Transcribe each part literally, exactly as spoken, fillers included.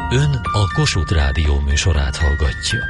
Ön a Kossuth Rádió műsorát hallgatja.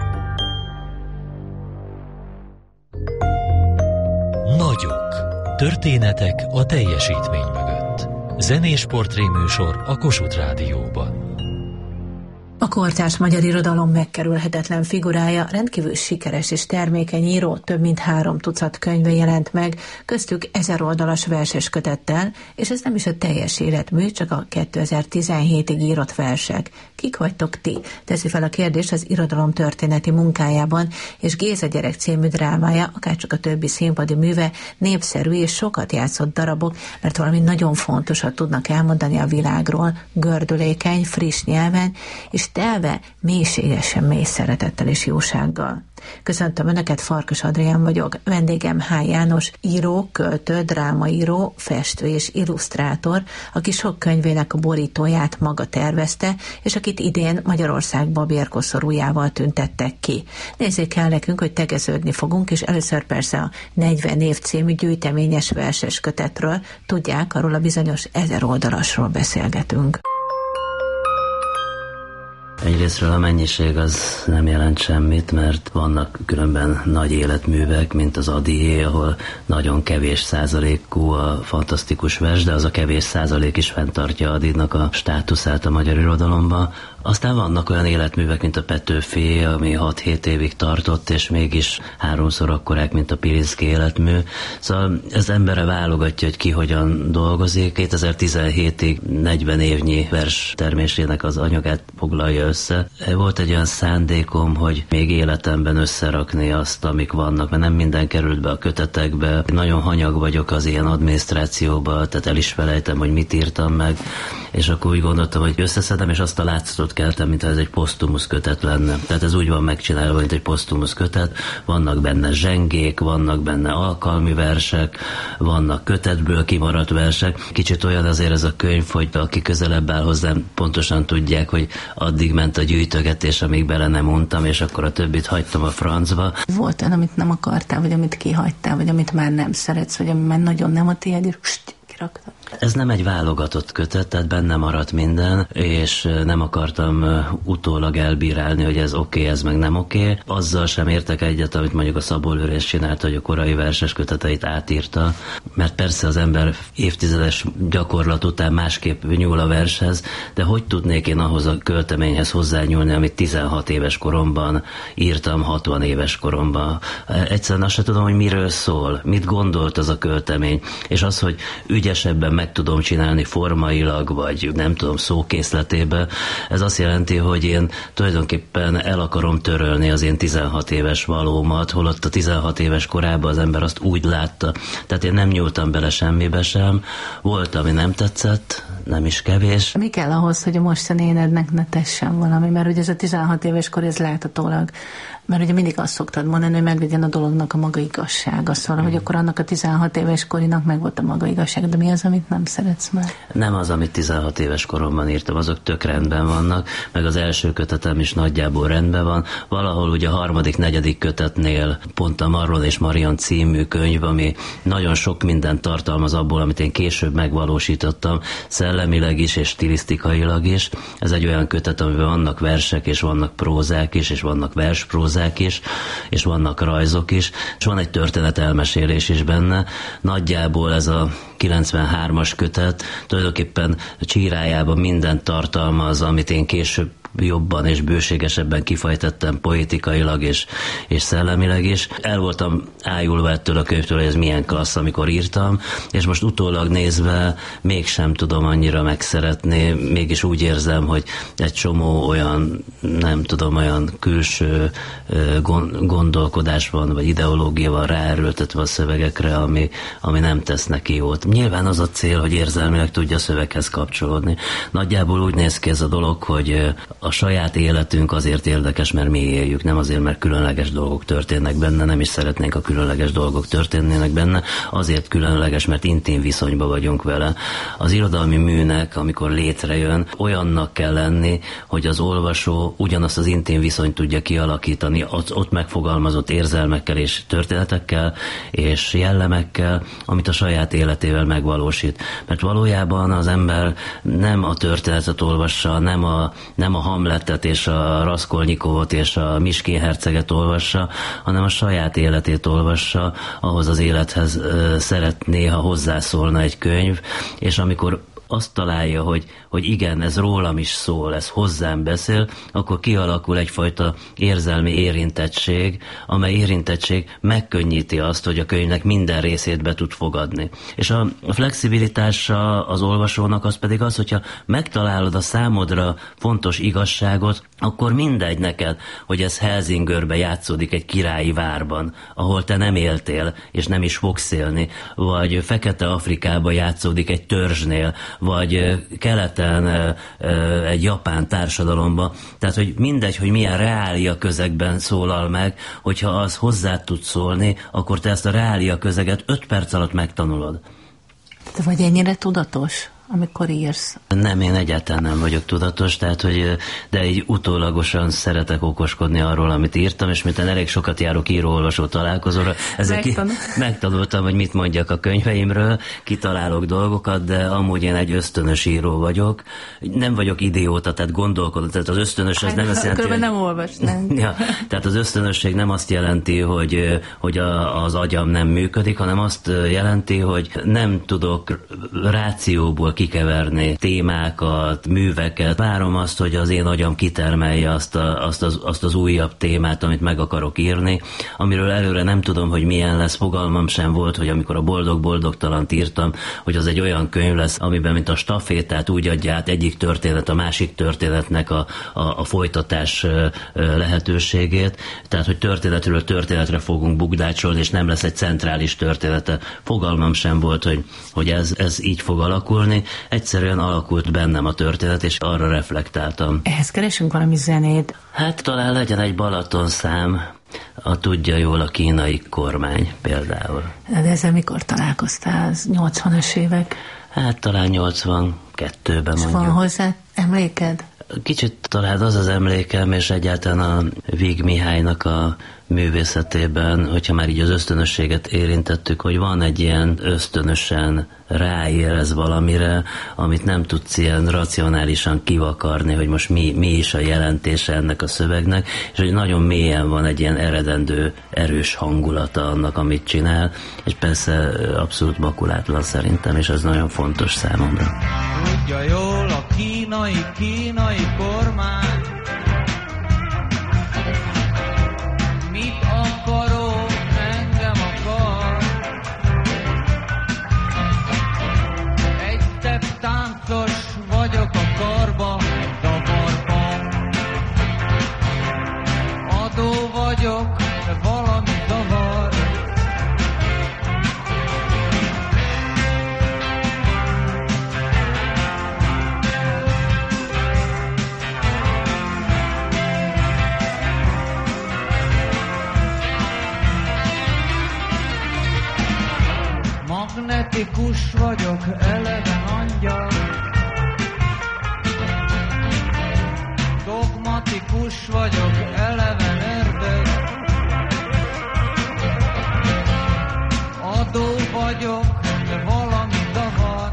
Nagyok. Történetek a teljesítmény mögött. Zenés portréműsor a Kossuth Rádióban. A kortárs magyar irodalom megkerülhetetlen figurája, rendkívül sikeres és termékeny író, több mint három tucat könyve jelent meg, köztük ezer oldalas verses kötettel, és ez nem is a teljes életmű, csak a kétezer-tizenhétig írott versek. Kik vagytok ti? Teszi fel a kérdést az irodalom történeti munkájában, és Géza gyerek című drámája, akárcsak a többi színpadi műve, népszerű és sokat játszott darabok, mert valami nagyon fontosat tudnak elmondani a világról, gördülékeny, friss nyelven, és telve mélységesen mély szeretettel és jósággal. Köszöntöm Önöket, Farkas Adrián vagyok, vendégem H. János, író, költő, drámaíró, festő és illusztrátor, aki sok könyvének a borítóját maga tervezte, és akit idén Magyarország babérkoszorújával tüntettek ki. Nézzék el nekünk, hogy tegeződni fogunk, és először persze a negyven év című gyűjteményes verses kötetről, tudják, arról a bizonyos ezer oldalasról beszélgetünk. Egyrésztről a mennyiség az nem jelent semmit, mert vannak különben nagy életművek, mint az Adié, ahol nagyon kevés százalékú a fantasztikus vers, de az a kevés százalék is fenntartja Adinak a státuszát a magyar irodalomban. Aztán vannak olyan életművek, mint a Petőfi, ami hat-hét évig tartott, és mégis háromszor akkorák, mint a Pilinszky életmű. Szóval ez embere válogatja, hogy ki hogyan dolgozik. kétezer-tizenhétig negyven évnyi vers termésének az anyagát foglalja össze. Volt egy olyan szándékom, hogy még életemben összerakni azt, amik vannak, mert nem minden került be a kötetekbe. Nagyon hanyag vagyok az ilyen adminisztrációba, tehát el is felejtem, hogy mit írtam meg, és akkor úgy gondoltam, hogy összeszedem, és azt a látszatot keltem, mintha ez egy posztumusz kötet lenne. Tehát ez úgy van megcsinálva, mint egy posztumusz kötet. Vannak benne zsengék, vannak benne alkalmi versek, vannak kötetből kimaradt versek. Kicsit olyan azért ez a könyv, hogy aki közelebb áll hozzám, pontosan tudják, hogy addig ment a gyűjtögetés, amíg bele nem untam, és akkor a többit hagytam a francba. Volt olyan, amit nem akartál, vagy amit kihagytál, vagy amit már nem szeretsz, vagy ami már nagyon nem a tiéd, és kiraktad. Ez nem egy válogatott kötet, tehát benne maradt minden, és nem akartam utólag elbírálni, hogy ez oké, okay, ez meg nem oké. Okay. Azzal sem értek egyet, amit mondjuk a Szabó Lőrinc csinált, hogy a korai verses köteteit átírta, mert persze az ember évtizedes gyakorlat után másképp nyúl a vershez, de hogy tudnék én ahhoz a költeményhez hozzányúlni, amit tizenhat éves koromban írtam, hatvan éves koromban. Egyszerűen azt sem tudom, hogy miről szól, mit gondolt az a költemény, és az, hogy ügyesebben meg tudom csinálni formailag, vagy nem tudom, szókészletébe. Ez azt jelenti, hogy én tulajdonképpen el akarom törölni az én tizenhat éves valómat, holott a tizenhat éves korában az ember azt úgy látta. Tehát én nem nyúltam bele semmibe sem. Volt, ami nem tetszett, nem is kevés. Mi kell ahhoz, hogy a mostani énednek ne tessen valami? Mert ugye ez a tizenhat éves kor, ez láthatólag. Mert ugye mindig azt szoktad mondani, hogy meglegyen a dolognak a maga igazsága. Szóval, hogy akkor annak a tizenhat éves korinak meg volt a maga igazság, de mi az, amit nem szeretsz már? Nem az, amit tizenhat éves koromban írtam, azok tök rendben vannak, meg az első kötetem is nagyjából rendben van. Valahol ugye a harmadik, negyedik kötetnél pont a Marlon és Marian című könyv, ami nagyon sok mindent tartalmaz abból, amit én később megvalósítottam, szellemileg is és stilisztikailag is. Ez egy olyan kötet, amiben vannak versek, és vannak prózák is, és vannak versprózák is, és vannak rajzok is, és van egy történetelmesélés is benne. Nagyjából ez a kilencvenhármas kötet tulajdonképpen csírájában mindent tartalmaz, amit én később jobban és bőségesebben kifejtettem poetikailag és, és szellemileg is. El voltam ájulva ettől a könyvtől, hogy ez milyen klassz, amikor írtam, és most utólag nézve mégsem tudom annyira megszeretni, mégis úgy érzem, hogy egy csomó olyan, nem tudom, olyan külső gondolkodás van, vagy ideológia van ráerőltetve a szövegekre, ami, ami nem tesz neki jót. Nyilván az a cél, hogy érzelmileg tudja a szöveghez kapcsolódni. Nagyjából úgy néz ki ez a dolog, hogy a saját életünk azért érdekes, mert mi éljük, nem azért, mert különleges dolgok történnek benne, nem is szeretnénk, a különleges dolgok történnének benne, azért különleges, mert intim viszonyban vagyunk vele. Az irodalmi műnek, amikor létrejön, olyannak kell lenni, hogy az olvasó ugyanazt az intim viszonyt tudja kialakítani, ott, ott megfogalmazott érzelmekkel és történetekkel és jellemekkel, amit a saját életével megvalósít. Mert valójában az ember nem a történetet olvassa, nem a, nem a Hamletet és a Raskolnikovot és a Miskin herceget olvassa, hanem a saját életét olvassa, ahhoz az élethez ö, szeretné, ha hozzászólna egy könyv, és amikor azt találja, hogy, hogy igen, ez rólam is szól, ez hozzám beszél, akkor kialakul egyfajta érzelmi érintettség, amely érintettség megkönnyíti azt, hogy a könyvnek minden részét be tud fogadni. És a flexibilitása az olvasónak az pedig az, hogyha megtalálod a számodra fontos igazságot, akkor mindegy neked, hogy ez Helsingörbe játszódik egy királyi várban, ahol te nem éltél, és nem is fogsz élni, vagy Fekete-Afrikába játszódik egy törzsnél, vagy keleten egy japán társadalomba. Tehát, hogy mindegy, hogy milyen reália közegben szólal meg, hogyha az hozzá tud szólni, akkor te ezt a reália közeget öt perc alatt megtanulod. Te vagy ennyire tudatos, amikor írsz? Nem, én egyáltalán nem vagyok tudatos, tehát, hogy, de így utólagosan szeretek okoskodni arról, amit írtam, és miután elég sokat járok író-olvasó találkozóra, ezek Megtanul. megtanultam, hogy mit mondjak a könyveimről, kitalálok dolgokat, de amúgy én egy ösztönös író vagyok. Nem vagyok idióta, tehát gondolkodom, tehát az ösztönös az nem azt jelenti, hogy... nem olvasnánk. Ja, tehát az ösztönösség nem azt jelenti, hogy, hogy a, az agyam nem működik, hanem azt jelenti, hogy nem tudok rációból kikeverni témákat, műveket. Várom azt, hogy az én agyam kitermelje azt, a, azt, az, azt az újabb témát, amit meg akarok írni, amiről előre nem tudom, hogy milyen lesz, fogalmam sem volt, hogy amikor a Boldog-boldogtalant írtam, hogy az egy olyan könyv lesz, amiben mint a stafétát úgy adja át egyik történet a másik történetnek a, a, a folytatás lehetőségét, tehát hogy történetről történetre fogunk bukdácsolni, és nem lesz egy centrális története. Fogalmam sem volt, hogy, hogy ez, ez így fog alakulni. Egyszerűen alakult bennem a történet, és arra reflektáltam. Ehhez keresünk valami zenét? Hát talán legyen egy Balaton szám, a Tudja jól a kínai kormány például. De ezzel mikor találkoztál? Az nyolcvanas évek? Hát talán nyolcvankettőben mondjuk. És van hozzá emléked? Kicsit talán az az emlékem, és egyáltalán a Víg Mihálynak a művészetében, hogyha már így az ösztönösséget érintettük, hogy van egy ilyen ösztönösen ráérez valamire, amit nem tudsz ilyen racionálisan kivakarni, hogy most mi, mi is a jelentése ennek a szövegnek, és hogy nagyon mélyen van egy ilyen eredendő, erős hangulata annak, amit csinál, és persze abszolút makulátlan szerintem, és ez nagyon fontos számomra. Tudja jól a kínai, kínai kormány, mit akarok, engem akar. Egy step táncos vagyok a karba, zavarban. Adó vagyok, de valami zavar. Magnetikus vagyok, eleven angyal. Dogmatikus vagyok, eleven ördög. Adó vagyok, de valami zavar.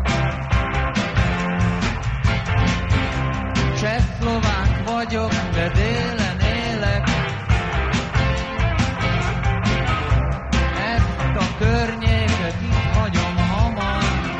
Csehszlovák vagyok, de délen élek. Ezt a környéket itt hagyom hamar.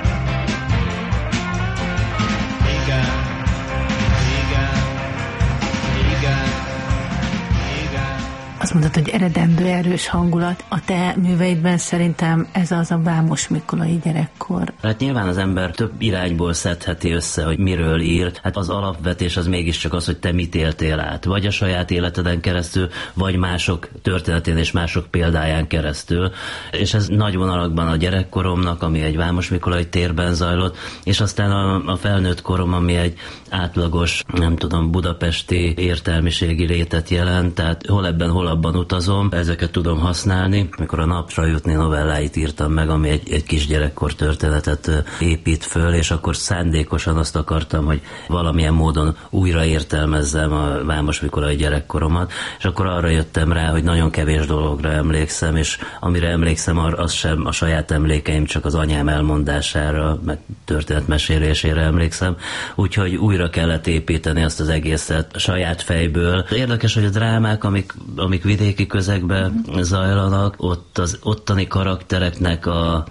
Igen, igen, igen, igen. Azt mondod, hogy eredendő erős hangulat. A te műveidben szerintem ez az a Vámos Mikolai gyerekkor. Hát nyilván az ember több irányból szedheti össze, hogy miről ír. Hát az alapvetés az mégiscsak az, hogy te mit éltél át. Vagy a saját életeden keresztül, vagy mások történetén és mások példáján keresztül. És ez nagy vonalakban a gyerekkoromnak, ami egy Vámos Mikolai térben zajlott, és aztán a, a felnőtt korom, ami egy átlagos, nem tudom, budapesti értelmiségi létet jelent, tehát hol ebben, hol abban utazom, ezeket tudom használni. Mikor a Napra jutni novelláit írtam meg, ami egy, egy kisgyerekkor történetet épít föl, és akkor szándékosan azt akartam, hogy valamilyen módon újra értelmezzem a Vámos Mikolai gyerekkoromat, és akkor arra jöttem rá, hogy nagyon kevés dologra emlékszem, és amire emlékszem, az sem a saját emlékeim, csak az anyám elmondására, meg történetmesélésére emlékszem, úgyhogy újra kellett építeni azt az egészet a saját fejből. Érdekes, hogy a drámák, amik, amik vidéki közegben zajlanak, ott az ottani karaktereknek a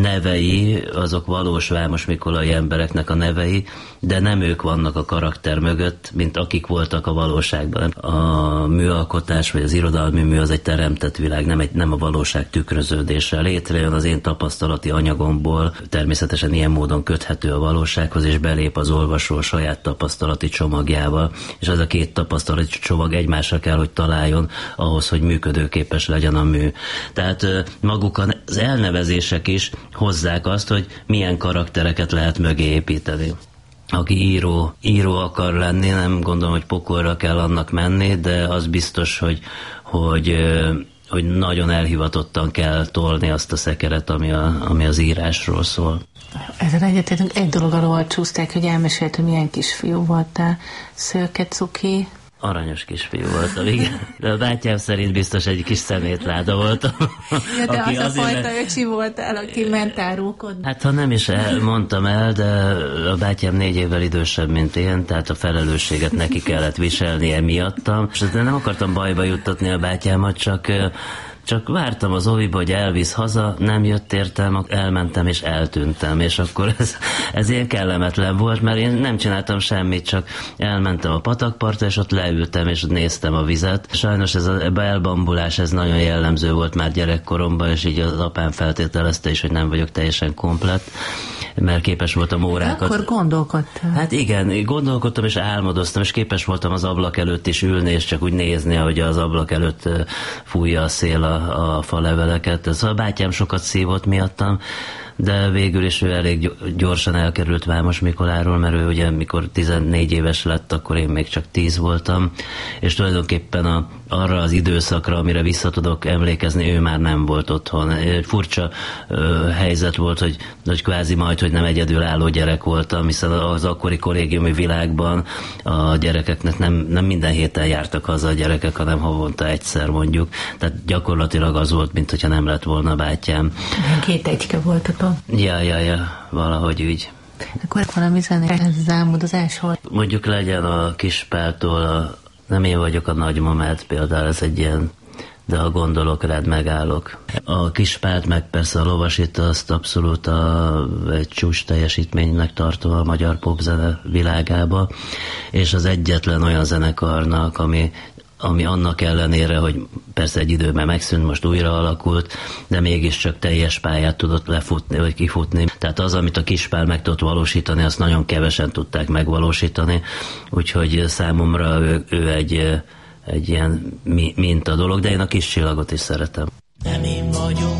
nevei, azok valós Vámos Mikolai embereknek a nevei, de nem ők vannak a karakter mögött, mint akik voltak a valóságban. A műalkotás, vagy az irodalmi mű az egy teremtett világ, nem, egy, nem a valóság tükröződése. Létrejön az én tapasztalati anyagomból, természetesen ilyen módon köthető a valósághoz, és belép az olvasó saját tapasztalati csomagjával, és ez a két tapasztalati csomag egymásra kell, hogy találjon ahhoz, hogy működőképes legyen a mű. Tehát maguk az elnevezések is hozzák azt, hogy milyen karaktereket lehet mögé építeni. Aki író, író akar lenni, nem gondolom, hogy pokolra kell annak menni, de az biztos, hogy, hogy, hogy nagyon elhivatottan kell tolni azt a szekeret, ami, a, ami az írásról szól. Ezzel egyetértünk. Egy dolog alól csúszták, hogy elmesélt, hogy milyen kisfiú voltál. Szőke cuki. Aranyos kisfiú voltam, igen. De a bátyám szerint biztos egy kis szemétláda voltam. Ja, de az a fajta mert... öcsi voltál, aki ment árulkodni. Hát ha nem is el, mondtam el, de a bátyám négy évvel idősebb, mint én, tehát a felelősséget neki kellett viselnie miattam. És nem akartam bajba juttatni a bátyámat, csak... Csak vártam az oviba, hogy elvisz haza, nem jött értem, elmentem és eltűntem, és akkor ez, ez ilyen kellemetlen volt, mert én nem csináltam semmit, csak elmentem a patakpartra, és ott leültem, és ott néztem a vizet. Sajnos ez a elbambulás, ez nagyon jellemző volt már gyerekkoromban, és így az apám feltételezte is, hogy nem vagyok teljesen komplett, mert képes voltam órákat... Akkor gondolkodtál? Hát igen, gondolkodtam, és álmodoztam, és képes voltam az ablak előtt is ülni, és csak úgy nézni, hogy az ablak előtt fújja a szél a a faleveleket. Szóval a bátyám sokat szívott miattam, de végül is ő elég gyorsan elkerült Vámos Mikoláról, mert ő ugye mikor tizennégy éves lett, akkor én még csak tíz voltam, és tulajdonképpen a, arra az időszakra, amire vissza tudok emlékezni, ő már nem volt otthon. Egy furcsa ö, helyzet volt, hogy, hogy kvázi majd, hogy nem egyedülálló gyerek voltam, hiszen az akkori kollégiumi világban a gyerekeknek nem, nem minden héten jártak haza a gyerekek, hanem havonta egyszer mondjuk. Tehát gyakorlatilag az volt, mint hogyha nem lett volna bátyám. Két egyke voltatok. Ja, ja, ja, valahogy úgy. Akkor valami zenét, ez az álmodozásról. Mondjuk legyen a Kispáltól, a, nem én vagyok a nagymamád például, ez egy ilyen, de ha gondolok rád, megállok. A Kispált meg persze a Lovasit, azt abszolút a, egy csúcs teljesítménynek tartom a magyar popzene világába, és az egyetlen olyan zenekarnak, ami ami annak ellenére, hogy persze egy időben megszűnt, most újra alakult, de mégiscsak teljes pályát tudott lefutni, vagy kifutni. Tehát az, amit a Kispál meg tudott valósítani, azt nagyon kevesen tudták megvalósítani, úgyhogy számomra ő, ő egy, egy ilyen minta dolog, de én a Kis Csillagot is szeretem. Nem én vagyok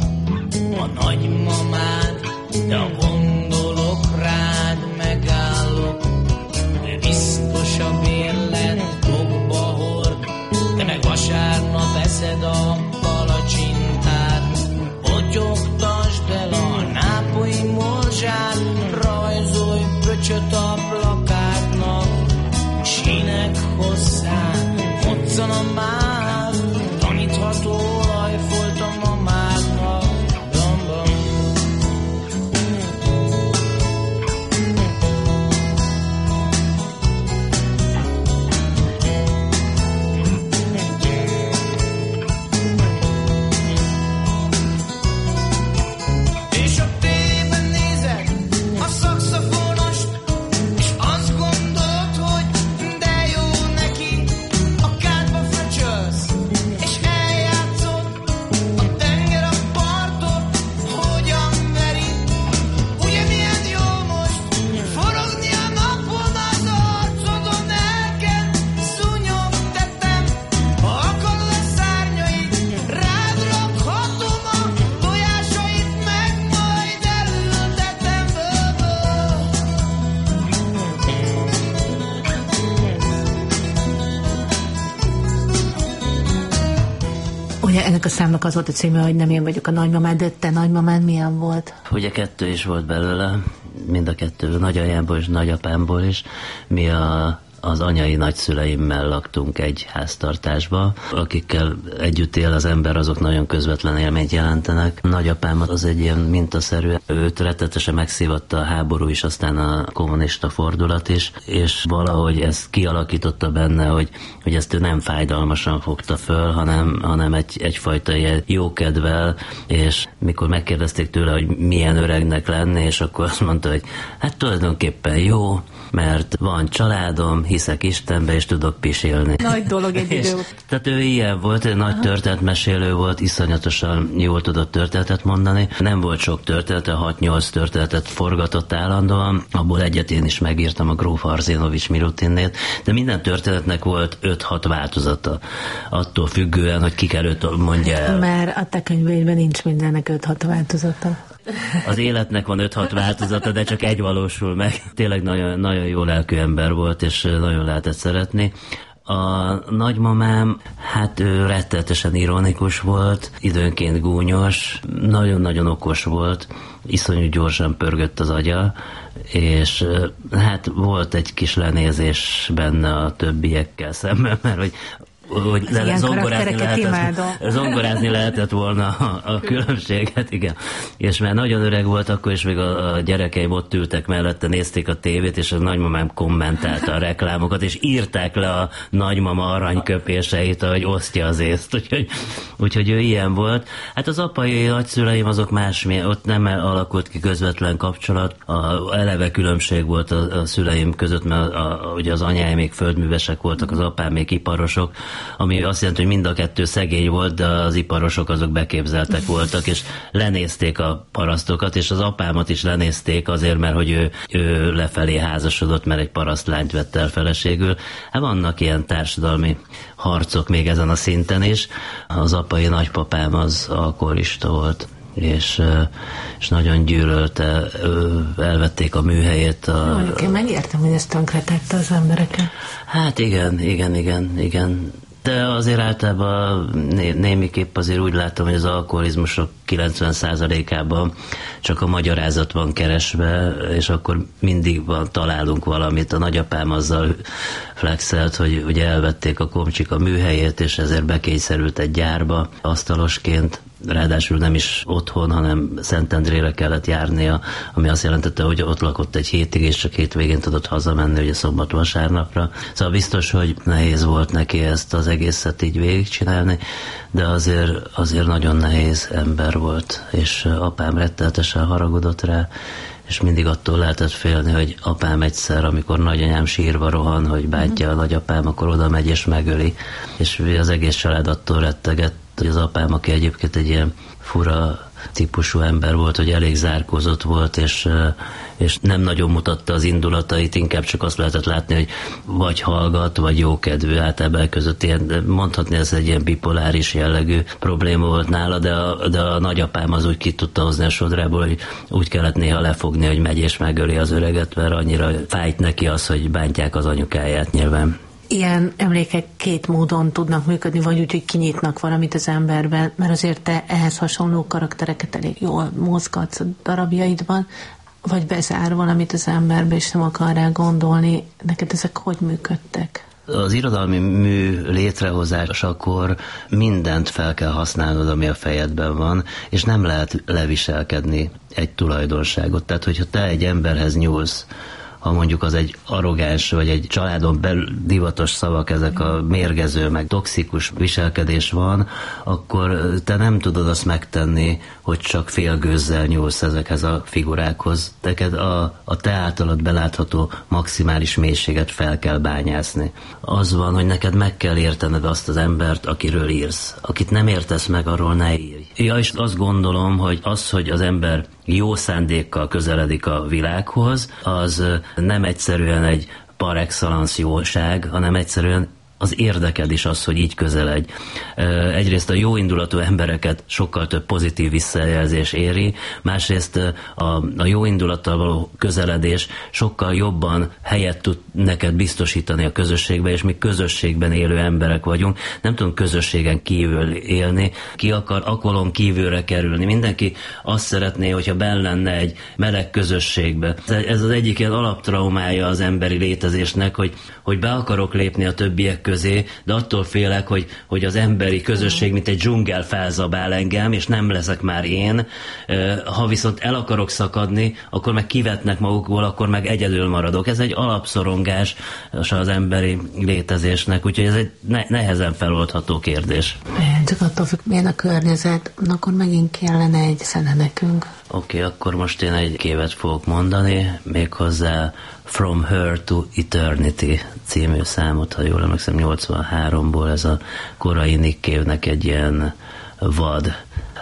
a nagymamád, de a gondolok rád, megállok, de biztos a bérlet tokba hord, te meg vasárnap eszed a palacsintát, botyogtasd el a nápolyi morzsát, rajzolj pöcsöt a plakátnak, sínek hosszán, moccan a máv, tanítható olajfolt a mamádnak. Bam-bam. És a tévében nézek a szaxofonost, és Ugye ennek a számnak az volt a címe, hogy nem én vagyok a nagymamád, de te nagymamád milyen volt? Ugye kettő is volt belőle, mind a kettő, nagyanyámból és nagyapámból is. Mi a az anyai nagyszüleimmel laktunk egy háztartásba, akikkel együtt él az ember, azok nagyon közvetlen élményt jelentenek. Nagyapám az egy ilyen mintaszerű, őt rettetesen megszívatta a háború is, aztán a kommunista fordulat is, és valahogy ezt kialakította benne, hogy, hogy ezt ő nem fájdalmasan fogta föl, hanem, hanem egy, egyfajta ilyen jókedvel, és mikor megkérdezték tőle, hogy milyen öregnek lenne, és akkor azt mondta, hogy hát tulajdonképpen jó, mert van családom, hiszek Istenbe, és tudok pisilni. Nagy dolog egy idő. Tehát ő ilyen volt, egy nagy történetmesélő volt, iszonyatosan jól tudott történetet mondani. Nem volt sok története, hat-nyolc történetet forgatott állandóan, abból egyet én is megírtam, a Gróf Arzénovics Milutinnét, de minden történetnek volt öt-hat változata, attól függően, hogy kik előtt mondja el. Mert a te könyveidben nincs mindennek öt-hat változata. Az életnek van öt-hat változata, de csak egy valósul meg. Tényleg nagyon, nagyon jó lelkű ember volt, és nagyon lehetett szeretni. A nagymamám, hát ő rettenetesen ironikus volt, időnként gúnyos, nagyon-nagyon okos volt, iszonyú gyorsan pörgött az agya, és hát volt egy kis lenézés benne a többiekkel szemben, mert hogy hogy zongorázni lehetett, zongorázni lehetett volna a, a különbséget, igen. És már nagyon öreg volt, akkor is még a, a gyerekeim ott ültek mellette, nézték a tévét, és a nagymamám kommentálta a reklámokat, és írták le a nagymama aranyköpéseit, ahogy osztja az észt. Úgyhogy, úgyhogy ő ilyen volt. Hát az apai nagyszüleim azok másmilyen, ott nem alakult ki közvetlen kapcsolat. A, eleve különbség volt a, a szüleim között, mert a, a, ugye az anyáim még földművesek voltak, az apám még iparosok, ami azt jelenti, hogy mind a kettő szegény volt, de az iparosok azok beképzeltek voltak, és lenézték a parasztokat, és az apámat is lenézték azért, mert hogy ő, ő lefelé házasodott, mert egy parasztlányt vett el feleségül. Hát vannak ilyen társadalmi harcok még ezen a szinten is. Az apai nagypapám az alkoholista volt, és, és nagyon gyűlölte, elvették a műhelyét. A... Mondjuk én megértem, hogy ezt tönkretette az embereket. Hát igen, igen, igen, igen. De azért általában né- némiképp azért úgy látom, hogy az alkoholizmusok kilencven százalékában csak a magyarázat van keresve, és akkor mindig van, találunk valamit. A nagyapám azzal flexelt, hogy ugye elvették a komcsik a műhelyét, és ezért bekényszerült egy gyárba asztalosként. Ráadásul nem is otthon, hanem Szentendrére kellett járnia, ami azt jelentette, hogy ott lakott egy hétig, és csak hétvégén tudott hazamenni, ugye szombat-vasárnapra. Szóval biztos, hogy nehéz volt neki ezt az egészet így végigcsinálni, de azért, azért nagyon nehéz ember volt, és apám rettenetesen haragudott rá, és mindig attól lehetett félni, hogy apám egyszer, amikor nagyanyám sírva rohan, hogy bántja a nagyapám, akkor oda megy és megöli. És az egész család attól rettegett, hogy az apám, aki egyébként egy ilyen fura típusú ember volt, hogy elég zárkózott volt, és, és nem nagyon mutatta az indulatait, inkább csak azt lehetett látni, hogy vagy hallgat, vagy jókedvű, általában között ilyen, mondhatni, ez egy ilyen bipoláris jellegű probléma volt nála, de a, de a nagyapám az úgy ki tudta hozni a sodrából, hogy úgy kellett néha lefogni, hogy megy és megöli az öreget, mert annyira fájt neki az, hogy bántják az anyukáját nyilván. Ilyen emlékek két módon tudnak működni, vagy úgy, hogy kinyitnak valamit az emberben, mert azért te ehhez hasonló karaktereket elég jól mozgatsz a darabjaidban, vagy bezár valamit az emberbe, és nem akar rá gondolni. Neked ezek hogy működtek? Az irodalmi mű létrehozásakor mindent fel kell használnod, ami a fejedben van, és nem lehet leviselkedni egy tulajdonságot. Tehát, hogyha te egy emberhez nyúlsz, ha mondjuk az egy arrogáns, vagy egy családon belül divatos szavak, ezek a mérgező, meg toxikus viselkedés van, akkor te nem tudod azt megtenni, hogy csak félgőzzel nyúlsz ezekhez a figurákhoz. Neked a, a te általad belátható maximális mélységet fel kell bányászni. Az van, hogy neked meg kell értened azt az embert, akiről írsz. Akit nem értesz meg, arról ne írj. Ja, és azt gondolom, hogy az, hogy az ember jó szándékkal közeledik a világhoz, az nem egyszerűen egy par excellence jóság, hanem egyszerűen az érdeked is az, hogy így közeledj. Egyrészt a jó indulatú embereket sokkal több pozitív visszajelzés éri, másrészt a, a jó indulattal való közeledés sokkal jobban helyet tud neked biztosítani a közösségbe, és mi közösségben élő emberek vagyunk, nem tudunk közösségen kívül élni, ki akar akolon kívülre kerülni. Mindenki azt szeretné, hogyha benn lenne egy meleg közösségbe. Ez az egyik ilyen alaptraumája az emberi létezésnek, hogy, hogy be akarok lépni a többiek közé, de attól félek, hogy, hogy az emberi közösség, mint egy dzsungel felzabál engem, és nem leszek már én. Ha viszont el akarok szakadni, akkor meg kivetnek magukból, akkor meg egyedül maradok. Ez egy alapszorongás az emberi létezésnek, úgyhogy ez egy ne- nehezen feloldható kérdés. Csak attól függ, milyen a környezet, akkor megint kellene egy zene nekünk. Oké, okay, akkor most én egy kévet fogok mondani, méghozzá From Her to Eternity című számot, ha jól emlékszem, nyolcvanháromból, ez a korai Nick Cave-nek egy ilyen vad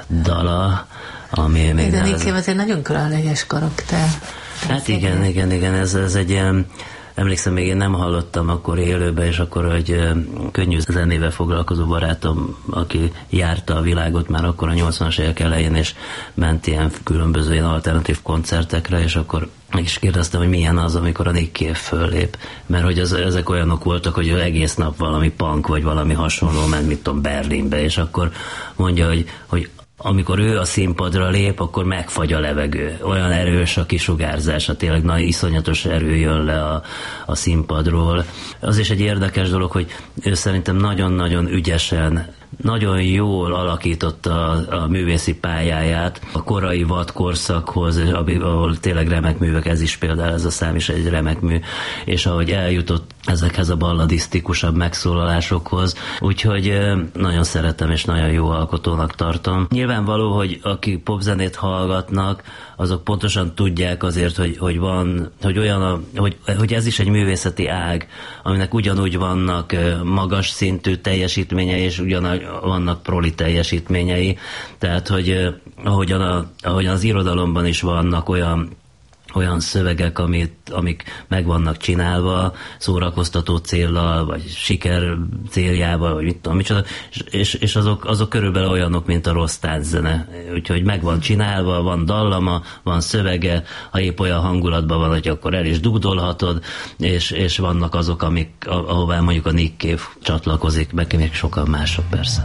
dala, ami még... De Nick Cave azért nagyon különleges karakter. Hát igen, igen, igen, ez, ez egy ilyen... Emlékszem, még én nem hallottam akkor élőben, és akkor, hogy könnyű zenével foglalkozó barátom, aki járta a világot már akkor a nyolcvanas évek elején, és ment ilyen különböző ilyen alternatív koncertekre, és akkor meg is kérdeztem, hogy milyen az, amikor a Nick Cave föllép, mert hogy az, ezek olyanok voltak, hogy egész nap valami punk, vagy valami hasonló ment, mit tudom, Berlinbe, és akkor mondja, hogy, hogy amikor ő a színpadra lép, akkor megfagy a levegő. Olyan erős a kisugárzása, tényleg nagy iszonyatos erő jön le a, a színpadról. Az is egy érdekes dolog, hogy ő szerintem nagyon-nagyon ügyesen, nagyon jól alakította a, a művészi pályáját a korai vad korszakhoz, ahol tényleg remek művek, ez is például, ez a szám is egy remek mű, és ahogy eljutott ezekhez a balladisztikusabb megszólalásokhoz, úgyhogy nagyon szeretem és nagyon jó alkotónak tartom. Nyilvánvaló, hogy akik popzenét hallgatnak, azok pontosan tudják azért, hogy, hogy van, hogy olyan, a, hogy, hogy ez is egy művészeti ág, aminek ugyanúgy vannak magas szintű teljesítményei, és ugyanúgy vannak proli teljesítményei. Tehát, hogy ahogyan, a, ahogyan az irodalomban is vannak olyan olyan szövegek, amit, amik meg vannak csinálva, szórakoztató céllal, vagy siker céljával, vagy mit tudom, micsoda, és, és azok, azok körülbelül olyanok, mint a rossz táncszene. Úgyhogy meg van csinálva, van dallama, van szövege, ha épp olyan hangulatban van, hogy akkor el is dugdolhatod, és, és vannak azok, amik, ahová mondjuk a Nick Cave csatlakozik, meg még sokan mások persze.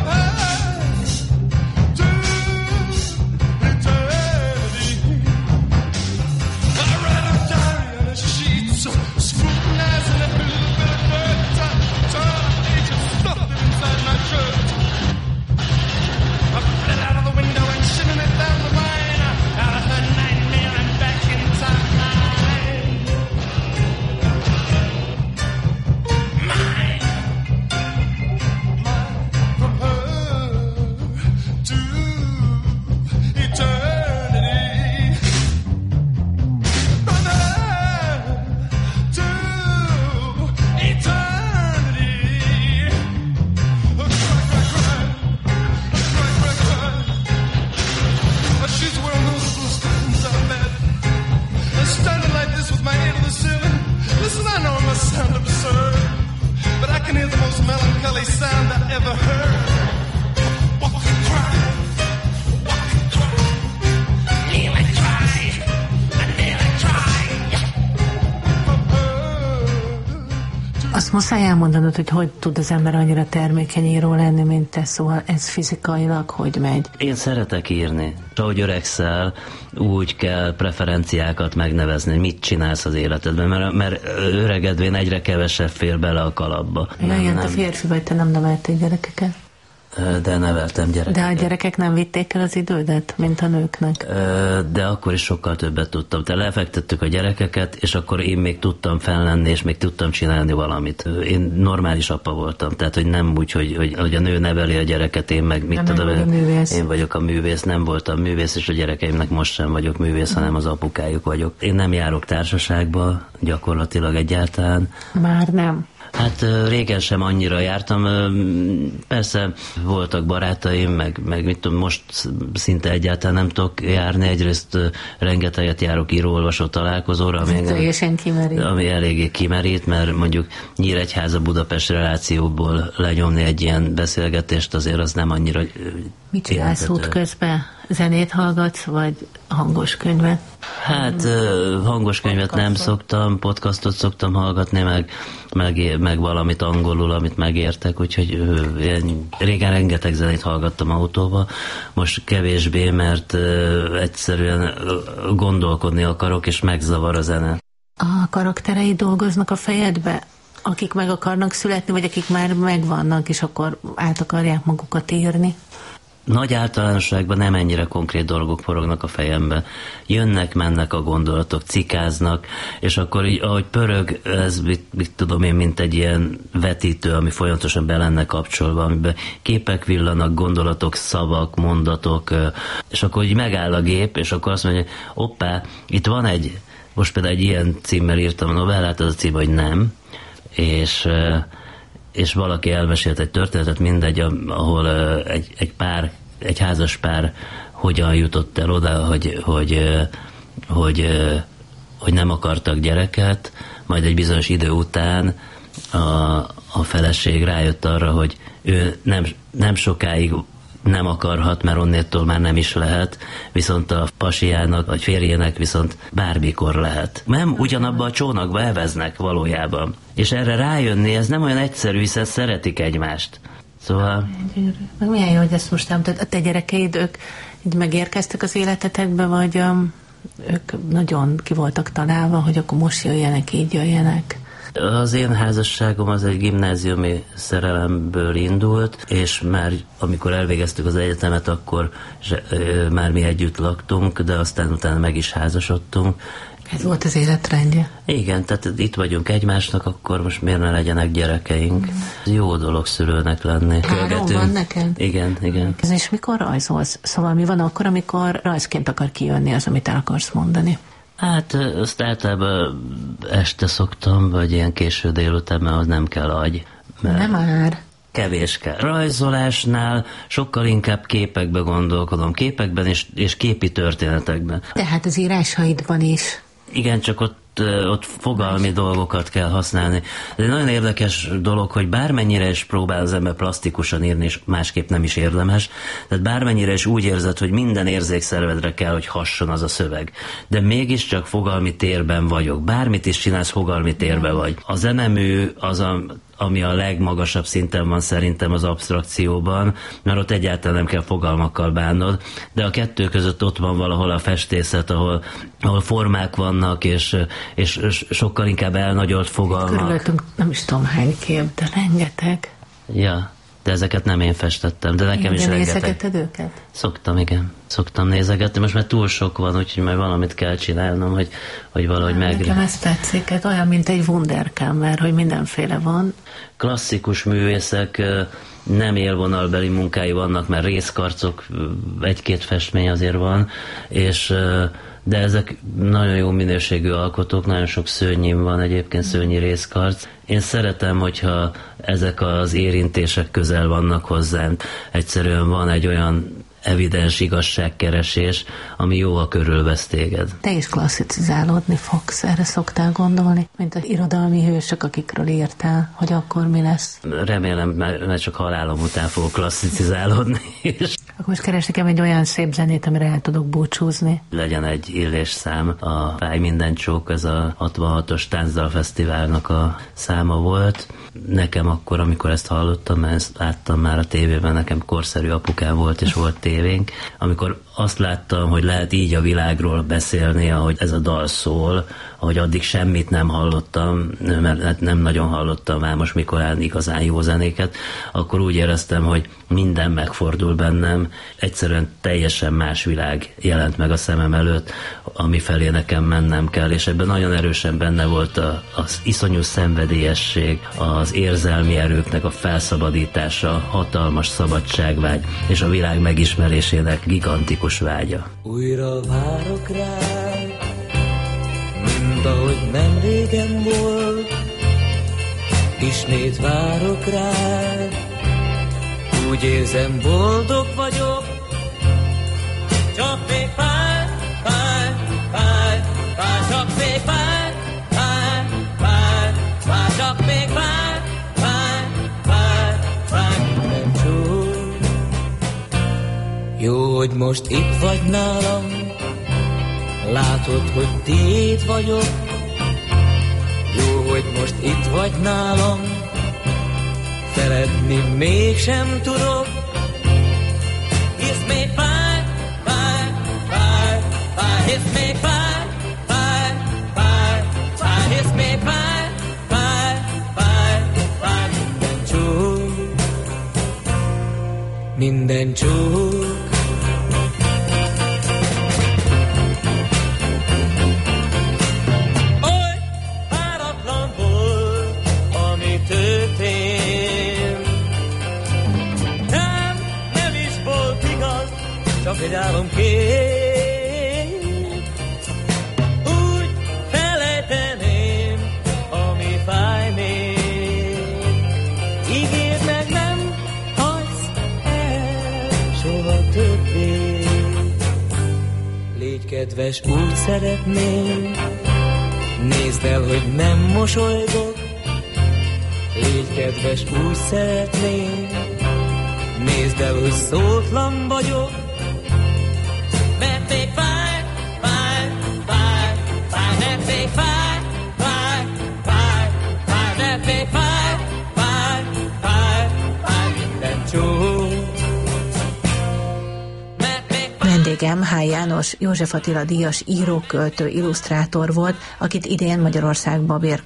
Azt muszáj elmondanod, hogy hogy tud az ember annyira termékeny író lenni, mint te, szóval ez fizikailag hogy megy? Én szeretek írni. Ahogy öregszel, úgy kell preferenciákat megnevezni, mit csinálsz az életedben, mert, mert öregedvén egyre kevesebb fér bele a kalapba. Ja, nem, igen, nem. Te férfi vagy, te nem neveltél gyerekeket? De neveltem gyerekeket. De a gyerekek nem vitték el az idődet, mint a nőknek? De akkor is sokkal többet tudtam. Te lefektettük a gyerekeket, és akkor én még tudtam fellenni, és még tudtam csinálni valamit. Én normális apa voltam, tehát hogy nem úgy, hogy, hogy, hogy a nő neveli a gyereket, én meg mit tudom, én vagyok a művész, nem voltam művész, és a gyerekeimnek most sem vagyok művész, hanem az apukájuk vagyok. Én nem járok társaságba, gyakorlatilag egyáltalán. Már nem. Hát régen sem annyira jártam, persze voltak barátaim, meg, meg mit tudom, most szinte egyáltalán nem tudok járni, egyrészt rengeteget járok író-olvasó találkozóra, ami, engem, ami eléggé kimerít, mert mondjuk Nyíregyháza-Budapest relációból lenyomni egy ilyen beszélgetést, azért az nem annyira... Mit csinálsz útközben? Zenét hallgatsz, vagy hangos könyvet? Hát hangos könyvet nem szoktam, podcastot szoktam hallgatni, meg, meg, meg valamit angolul, amit megértek, úgyhogy én régen rengeteg zenét hallgattam autóba, most kevésbé, mert egyszerűen gondolkodni akarok, és megzavar a zene. A karakterei dolgoznak a fejedbe? Akik meg akarnak születni, vagy akik már megvannak, és akkor át akarják magukat írni? Nagy általánosságban nem ennyire konkrét dolgok forognak a fejembe. Jönnek, mennek a gondolatok, cikáznak, és akkor így, ahogy pörög, ez mit, mit tudom én, mint egy ilyen vetítő, ami folyamatosan be lenne kapcsolva, amiben képek villanak, gondolatok, szavak, mondatok, és akkor így megáll a gép, és akkor azt mondja, hoppá, itt van egy, most például egy ilyen címmel írtam a novellát, az a cím, hogy Nem, és... és valaki elmesélt egy történetet, mindegy, ahol egy, egy pár, egy házas pár hogyan jutott el oda, hogy, hogy, hogy, hogy nem akartak gyereket, majd egy bizonyos idő után a, a feleség rájött arra, hogy ő nem, nem sokáig nem akarhat, mert onnétól már nem is lehet, viszont a pasiának, vagy férjének viszont bármikor lehet. Nem ugyanabba a csónakba eveznek valójában. És erre rájönni, ez nem olyan egyszerű, hiszen szeretik egymást. Szóval... Meg milyen jó, hogy ezt most nem tudod. A te gyerekeid, ők így megérkeztek az életetekbe, vagy um, ők nagyon ki voltak találva, hogy akkor most jöjjenek, így jöjjenek? Az én házasságom az egy gimnáziumi szerelemből indult, és már amikor elvégeztük az egyetemet, akkor már mi együtt laktunk, de aztán utána meg is házasodtunk. Ez volt az életrendje? Igen, tehát itt vagyunk egymásnak, akkor most miért ne legyenek gyerekeink? Mm. Jó dolog szülőnek lenni. Három van neked? Igen, igen. Ez és mikor rajzolsz? Szóval mi van akkor, amikor rajzként akar kijönni az, amit el akarsz mondani? Hát azt általában este szoktam, vagy ilyen késő délután, mert az nem kell agy. Nem már. Kevés kell. Rajzolásnál sokkal inkább képekbe gondolkodom, képekben és, és képi történetekben. Tehát az írásaidban is. Igen, csak ott, ott fogalmi dolgokat kell használni. De nagyon érdekes dolog, hogy bármennyire is próbál az ember plastikusan írni, és másképp nem is érdemes, tehát bármennyire is úgy érzed, hogy minden érzékszervedre kell, hogy hasson az a szöveg. De mégiscsak fogalmi térben vagyok. Bármit is csinálsz, fogalmi térben vagy. A zenemű az a ami a legmagasabb szinten van szerintem az absztrakcióban, mert ott egyáltalán nem kell fogalmakkal bánnod, de a kettő között ott van valahol a festészet, ahol, ahol formák vannak, és, és sokkal inkább elnagyolt fogalmak. Körülöttünk nem is tudom hány kép, de rengeteg. Ja, de ezeket nem én festettem, de nekem igen, is rengeteg. Nézegetted őket? Szoktam, igen. Szoktam nézegetni, most már túl sok van, úgyhogy majd valamit kell csinálnom, hogy, hogy valahogy meg... Nekem ez tetszik, ez olyan, mint egy wunderkammer, hogy mindenféle van. Klasszikus művészek nem élvonalbeli munkái vannak, mert részkarcok, egy-két festmény azért van, és... de ezek nagyon jó minőségű alkotók, nagyon sok szőnyim van egyébként, szőnyi részkarc. Én szeretem, hogyha ezek az érintések közel vannak hozzám. Egyszerűen van egy olyan evidens igazságkeresés, ami jóval körülvesz téged. Te is klasszicizálódni fogsz, erre szoktál gondolni, mint az irodalmi hősök, akikről írtál, hogy akkor mi lesz? Remélem, mert csak halálom után fogok klasszicizálódni. Akkor most keres nekem egy olyan szép zenét, amire el tudok búcsúzni. Legyen egy illés szám. A Fáj minden csók, ez a hatvanhatos Táncdalfesztiválnak a száma volt. Nekem akkor, amikor ezt hallottam, mert ezt láttam már a tévében, nekem korszerű apukám volt, és volt tévénk. Amikor azt láttam, hogy lehet így a világról beszélni, ahogy ez a dal szól, ahogy addig semmit nem hallottam, mert nem nagyon hallottam Vámos Mikolán igazán jó zenéket, akkor úgy éreztem, hogy minden megfordul bennem, egyszerűen teljesen más világ jelent meg a szemem előtt, ami felé nekem mennem kell, és ebben nagyon erősen benne volt a, az iszonyú szenvedélyesség, az érzelmi erőknek a felszabadítása, a hatalmas szabadságvágy, és a világ megismerésének gigantikus vágya. Újra várok rád, mint ahogy nem régen volt, ismét várok rád. Úgy érzem, boldog vagyok, csak még pár, pár, pár, pár, csak még pár, pár, pár, pár, csak még pár, pár, pár, pár, minden csúcs. Jó, hogy most itt vagy nálam, látod, hogy tiéd vagyok. Jó, hogy most itt vagy nálam, szeretni mégsem tudok. Hisz még pár, pár, pár, pár, hisz még pár, pár, pár, pár, hisz még pár, pár, pár, pár, minden csúk, minden csúk. Csak egy álomkép, úgy felejteném, ami fáj még. Ígérd meg, nem hagysz el soha többé. Légy kedves, úgy szeretném, nézd el, hogy nem mosolygok. Légy kedves, úgy szeretném, nézd el, hogy szótlan vagyok. Mert még fáj, fáj, fáj, fáj, mert még fáj, fáj, fáj, fáj, mert még fáj, fáj, fáj, fáj, minden csúcs. Vendégem H. János, József Attila díjas író, költő, illusztrátor volt, akit idén Magyarország Babér